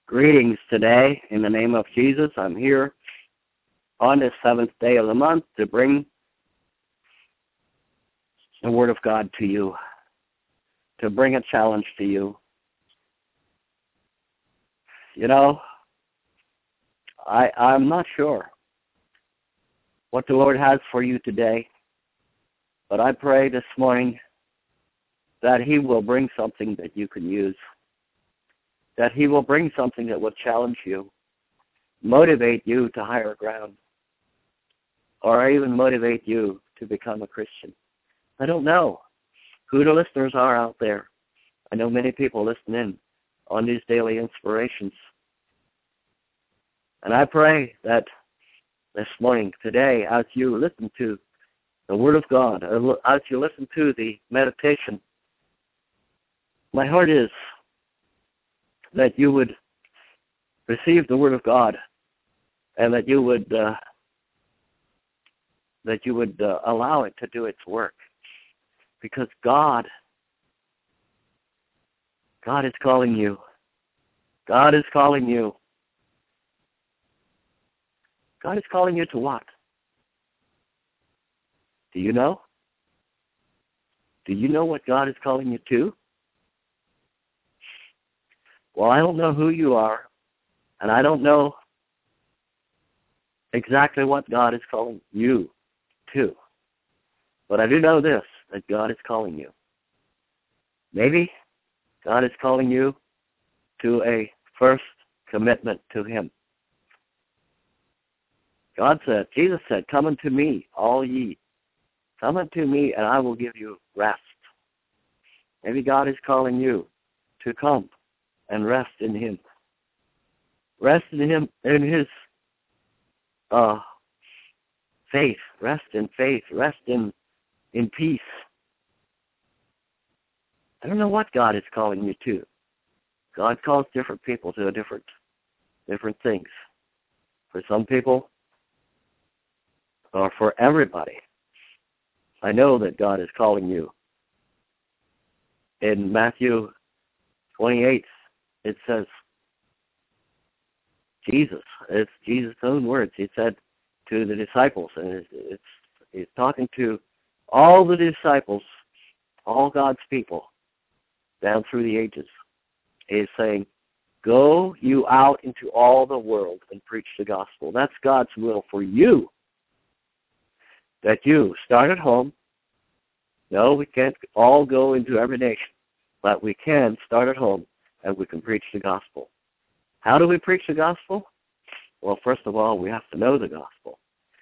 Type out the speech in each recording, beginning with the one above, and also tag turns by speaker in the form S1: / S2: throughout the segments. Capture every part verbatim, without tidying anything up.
S1: Greetings today in the name of Jesus. I'm here on this seventh day of the month to bring the Word of God to you, to bring a challenge to you. You know, I, I'm not sure what the Lord has for you today, but I pray this morning that He will bring something that you can use, that He will bring something that will challenge you, motivate you to higher ground, or even motivate you to become a Christian. I don't know who the listeners are out there. I know many people listen in on these daily inspirations. And I pray that this morning, today, as you listen to the Word of God, as you listen to the meditation, my heart is that you would receive the Word of God, and that you would uh, that you would uh, allow it to do its work, because God, God is calling you. God is calling you. God is calling you to what? Do you know? Do you know what God is calling you to? Well, I don't know who you are, and I don't know exactly what God is calling you to. But I do know this, that God is calling you. Maybe God is calling you to a first commitment to Him. God said, Jesus said, "Come unto me, all ye. Come unto me, and I will give you rest." Maybe God is calling you to come and rest in Him. Rest in Him, in His uh, faith. Rest in faith. Rest in, in peace. I don't know what God is calling you to. God calls different people to a different, different things. For some people, or for everybody, I know that God is calling you. In Matthew twenty-eight, it says, Jesus, it's Jesus' own words. He said to the disciples, and it's, it's he's talking to all the disciples, all God's people, down through the ages. He's saying, "Go you out into all the world and preach the gospel." That's God's will for you. That you start at home. No, we can't all go into every nation, but we can start at home and we can preach the gospel. How do we preach the gospel? Well, first of all, we have to know the gospel.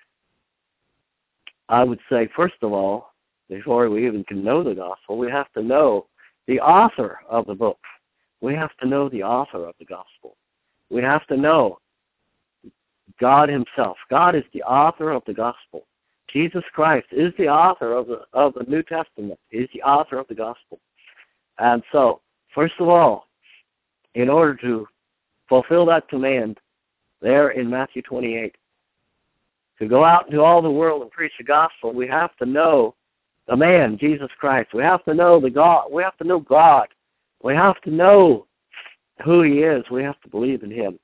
S1: I would say, first of all, before we even can know the gospel, we have to know the author of the book. We have to know the author of the gospel. We have to know God Himself. God is the author of the gospel. Jesus Christ is the author of the of the New Testament. He's the author of the gospel. And so, first of all, in order to fulfill that command there in Matthew twenty-eight, to go out into all the world and preach the gospel, we have to know the man, Jesus Christ. We have to know the God. We have to know God. We have to know who He is. We have to believe in Him.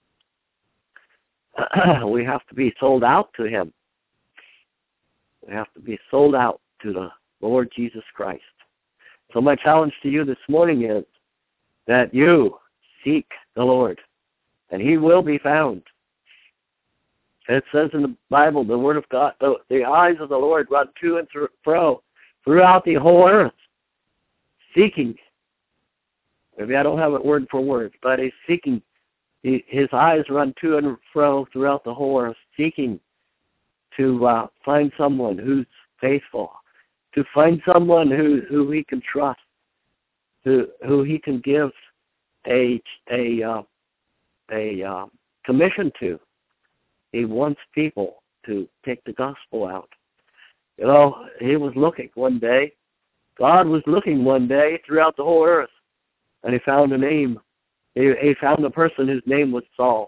S1: We have to be sold out to Him. We have to be sold out to the Lord Jesus Christ. So my challenge to you this morning is that you seek the Lord, and He will be found. It says in the Bible, the Word of God, the, the eyes of the Lord run to and fro throughout the whole earth, seeking. Maybe I don't have it word for word, but He's seeking. He, his eyes run to and fro throughout the whole earth, seeking to uh, find someone who's faithful, to find someone who, who He can trust, who who He can give a a uh, a uh, commission to. He wants people to take the gospel out. You know, He was looking one day. God was looking one day throughout the whole earth, and He found a name. He, he found a person whose name was Saul.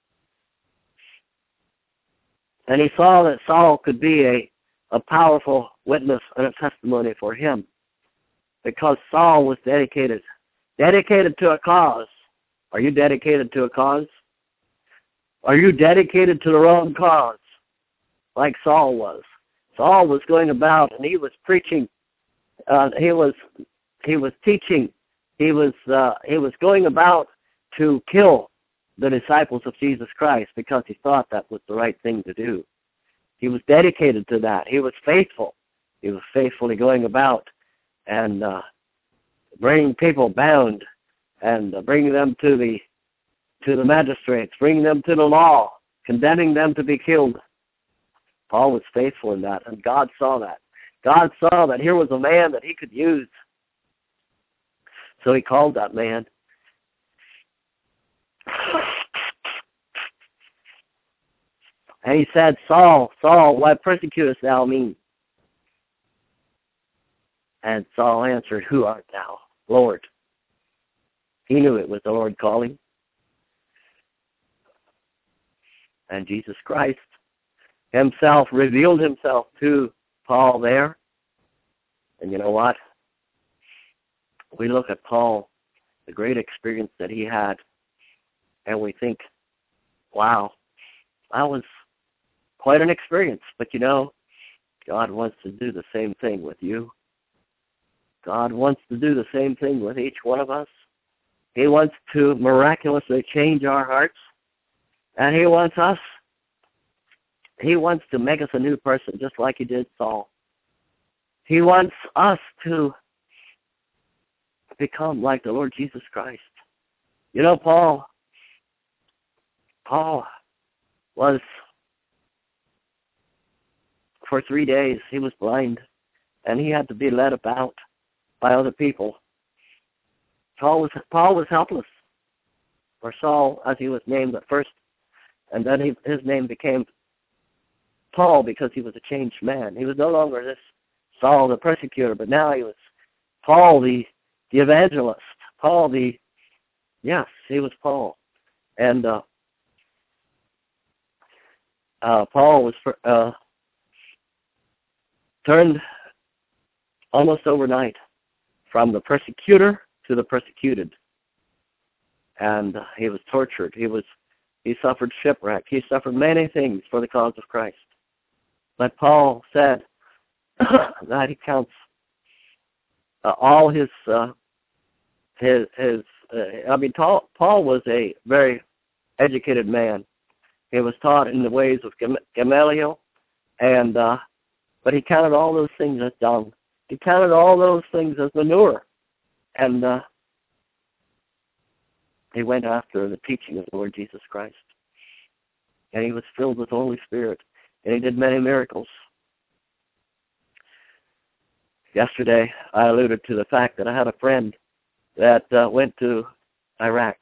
S1: And He saw that Saul could be a, a powerful witness and a testimony for Him, because Saul was dedicated, dedicated to a cause, Are you dedicated to a cause? Are you dedicated to the wrong cause, like Saul was? Saul was going about, and he was preaching. Uh, he was he was teaching. He was uh, he was going about to kill the disciples of Jesus Christ because he thought that was the right thing to do. He was dedicated to that. He was faithful. He was faithfully going about and uh, bringing people bound and uh, bringing them to the to the magistrates, bringing them to the law, condemning them to be killed. Paul was faithful in that, and God saw that. God saw that here was a man that he could use. So he called that man. And he said, Saul, Saul, why persecutest thou me? And Saul answered, Who art thou, Lord? He knew it was the Lord calling. And Jesus Christ himself revealed himself to Paul there. And you know what? We look at Paul, the great experience that he had, and we think, wow, that was quite an experience. But you know, God wants to do the same thing with you. God wants to do the same thing with each one of us. He wants to miraculously change our hearts. And he wants us, he wants to make us a new person, just like he did Saul. He wants us to become like the Lord Jesus Christ. You know, Paul, Paul was, for three days, he was blind, and he had to be led about by other people. Paul was, Paul was helpless, or Saul, as he was named at first, and then he, his name became Paul because he was a changed man. He was no longer this Saul the persecutor, but now he was Paul the, the evangelist. Paul the, yes, he was Paul. And uh, uh, Paul was uh, turned almost overnight from the persecutor to the persecuted. And uh, he was tortured. He was He suffered shipwreck. He suffered many things for the cause of Christ. But Paul said that he counts uh, all his, uh, his, his. Uh, I mean, Paul, Paul was a very educated man. He was taught in the ways of Gamaliel, and uh, but he counted all those things as dung. He counted all those things as manure, and uh, he went after the teaching of the Lord Jesus Christ. And he was filled with the Holy Spirit. And he did many miracles. Yesterday, I alluded to the fact that I had a friend that uh, went to Iraq.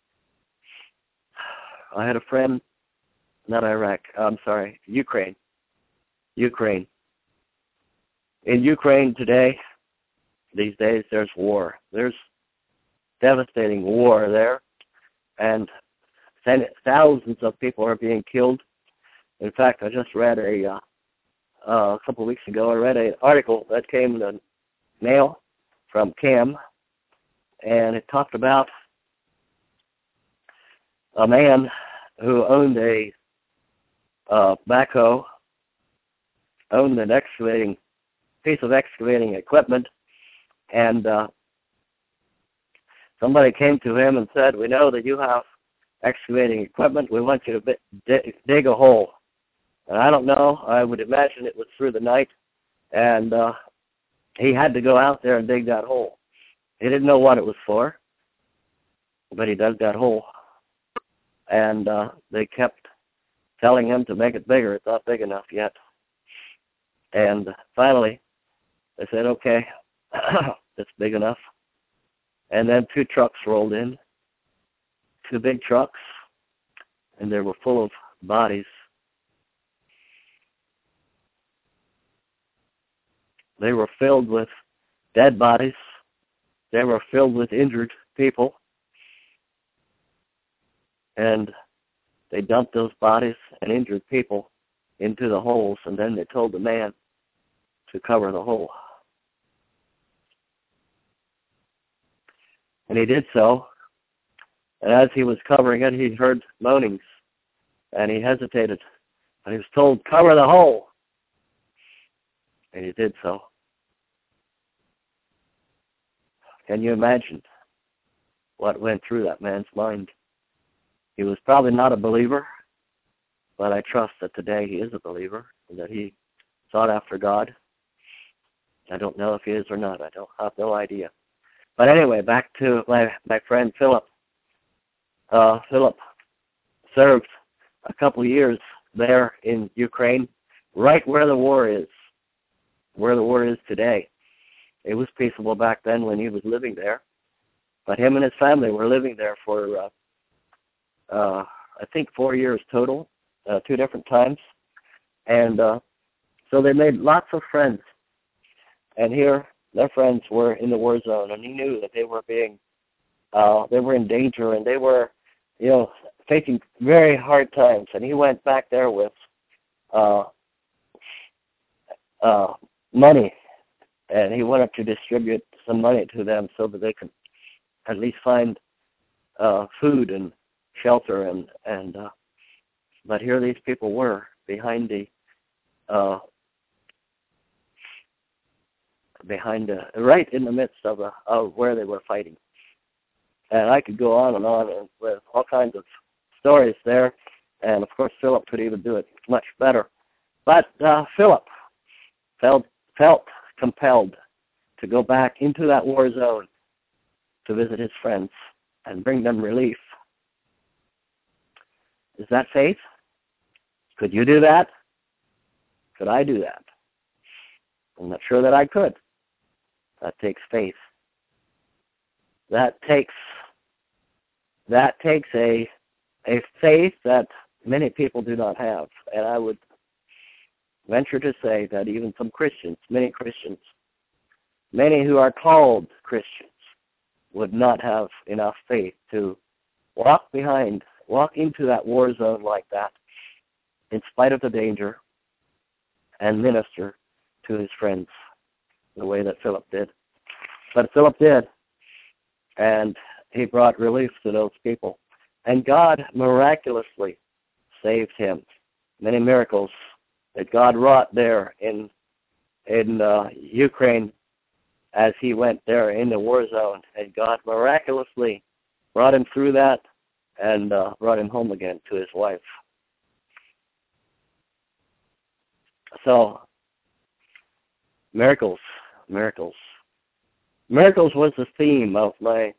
S1: I had a friend, not Iraq, I'm sorry, Ukraine. Ukraine. In Ukraine today, these days, there's war. There's devastating war there, and thousands of people are being killed. In fact, I just read a uh, uh, a couple of weeks ago. I read an article that came in the mail from CAM, and it talked about a man who owned a uh, backhoe, owned an excavating piece of excavating equipment, and uh, somebody came to him and said, "We know that you have excavating equipment. We want you to dig, dig a hole." And I don't know. I would imagine it was through the night. And uh, he had to go out there and dig that hole. He didn't know what it was for, but he dug that hole. And uh, they kept telling him to make it bigger. It's not big enough yet. And finally, they said, okay, it's big enough. And then two trucks rolled in, two big trucks, and they were full of bodies. They were filled with dead bodies. They were filled with injured people. And they dumped those bodies and injured people into the holes, and then they told the man to cover the hole. And he did so, And as he was covering it, he heard moanings, and he hesitated. And he was told, cover the hole. And he did so. Can you imagine what went through that man's mind? He was probably not a believer, but I trust that today he is a believer and that he sought after God. I don't know if he is or not. I don't have no idea. But anyway, back to my, my friend Philip. Uh, Philip served a couple of years there in Ukraine, right where the war is, where the war is today. It was peaceable back then when he was living there. But him and his family were living there for, uh, uh, I think, four years total, uh, two different times. And uh, so they made lots of friends. And here, their friends were in the war zone, and he knew that they were being, uh, they were in danger, and they were, you know, facing very hard times. And he went back there with uh, uh, money, and he wanted to distribute some money to them so that they could at least find uh, food and shelter. And and uh, but here these people were behind the uh, behind the, right in the midst of, a, of where they were fighting. And I could go on and on and with all kinds of stories there. And of course, Philip could even do it much better. But uh, Philip felt felt compelled to go back into that war zone to visit his friends and bring them relief. Is that faith? Could you do that? Could I do that? I'm not sure that I could. That takes faith. That takes that takes a a faith that many people do not have. And I would venture to say that even some Christians, many Christians, many who are called Christians, would not have enough faith to walk behind, walk into that war zone like that, in spite of the danger, and minister to his friends the way that Philip did. But Philip did, and he brought relief to those people. And God miraculously saved him. Many miracles that God wrought there in in uh, Ukraine as he went there in the war zone. And God miraculously brought him through that and uh, brought him home again to his wife. So, miracles, miracles. Miracles was the theme of my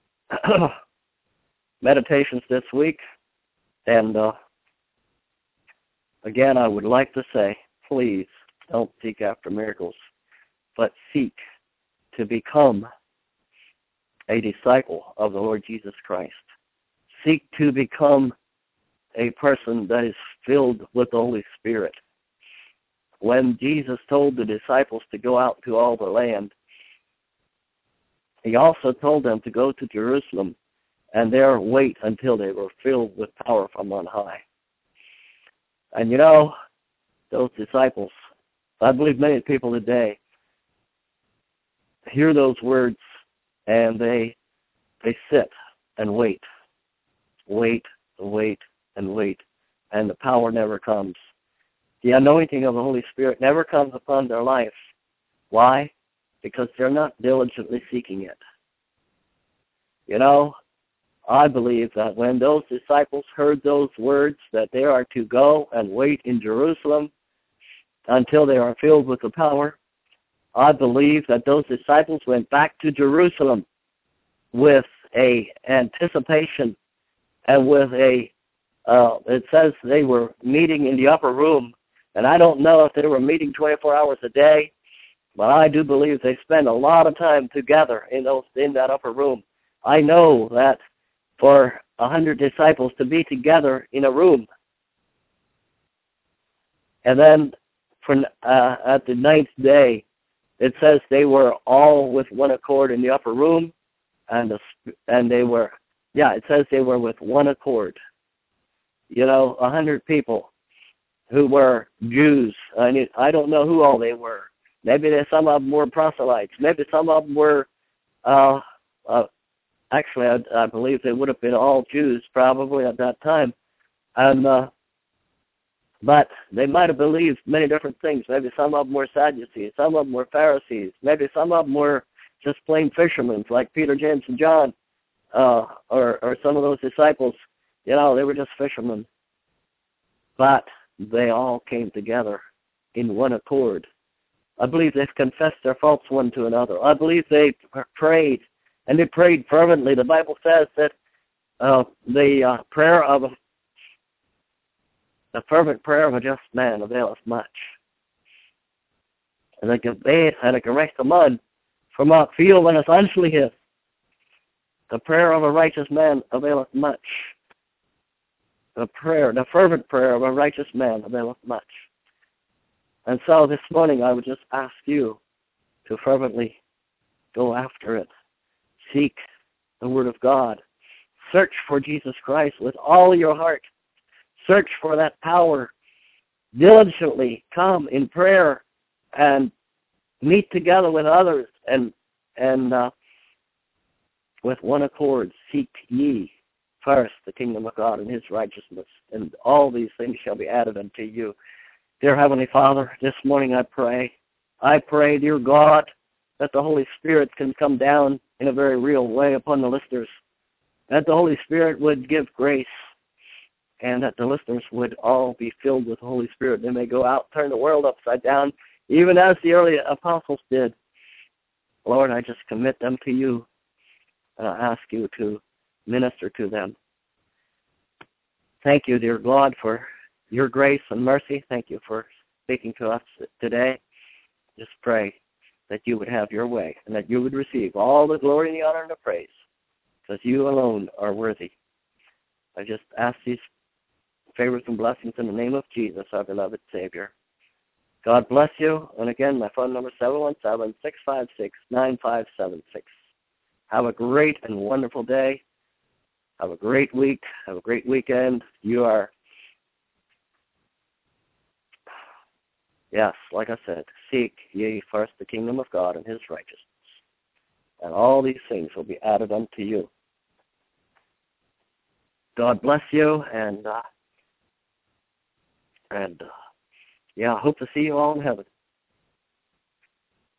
S1: meditations this week. And uh, again, I would like to say, please don't seek after miracles, but seek to become a disciple of the Lord Jesus Christ. Seek to become a person that is filled with the Holy Spirit. When Jesus told the disciples to go out to all the land, he also told them to go to Jerusalem and there wait until they were filled with power from on high. And you know, those disciples, I believe many people today hear those words and they they sit and wait, wait, wait, and wait, and the power never comes. The anointing of the Holy Spirit never comes upon their life. Why? Because they're not diligently seeking it. You know, I believe that when those disciples heard those words that they are to go and wait in Jerusalem until they are filled with the power, I believe that those disciples went back to Jerusalem with a anticipation and with a, uh, it says they were meeting in the upper room. And I don't know if they were meeting twenty-four hours a day, but I do believe they spent a lot of time together in those in that upper room. I know that for a hundred disciples to be together in a room, and then for uh, at the ninth day, it says they were all with one accord in the upper room, and the, and they were, yeah, it says they were with one accord. You know, a hundred people who were Jews. I mean, I don't know who all they were. Maybe they, some of them were proselytes. Maybe some of them were uh, uh, Actually, I, I believe they would have been all Jews probably at that time. And, uh, but they might have believed many different things. Maybe some of them were Sadducees, some of them were Pharisees, maybe some of them were just plain fishermen like Peter, James, and John, uh, or, or some of those disciples. You know, they were just fishermen. But they all came together in one accord. I believe they've confessed their faults one to another. I believe they prayed, and they prayed fervently. The Bible says that uh, the uh, prayer of a, the fervent prayer of a just man availeth much. And the gebet had a gerecht man from out field when it's unfleeth. The prayer of a righteous man availeth much. The prayer, the fervent prayer of a righteous man availeth much. And so this morning I would just ask you to fervently go after it. Seek the Word of God. Search for Jesus Christ with all your heart. Search for that power. Diligently come in prayer and meet together with others and and uh, with one accord seek ye first the kingdom of God and His righteousness, and all these things shall be added unto you. Dear Heavenly Father, this morning I pray, I pray, dear God, that the Holy Spirit can come down in a very real way upon the listeners, that the Holy Spirit would give grace, and that the listeners would all be filled with the Holy Spirit. They may go out, turn the world upside down, even as the early apostles did. Lord, I just commit them to you, and I ask you to minister to them. Thank you, dear God, for your grace and mercy. Thank you for speaking to us today. Just pray that you would have your way and that you would receive all the glory and the honor and the praise, because you alone are worthy. I just ask these favors and blessings in the name of Jesus, our beloved Savior. God bless you. And again, my phone number is seven one seven, six five six, nine five seven six. Have a great and wonderful day. Have a great week. Have a great weekend. You are, yes, like I said, seek ye first the kingdom of God and His righteousness, and all these things will be added unto you. God bless you, and uh, and uh, yeah, I hope to see you all in heaven.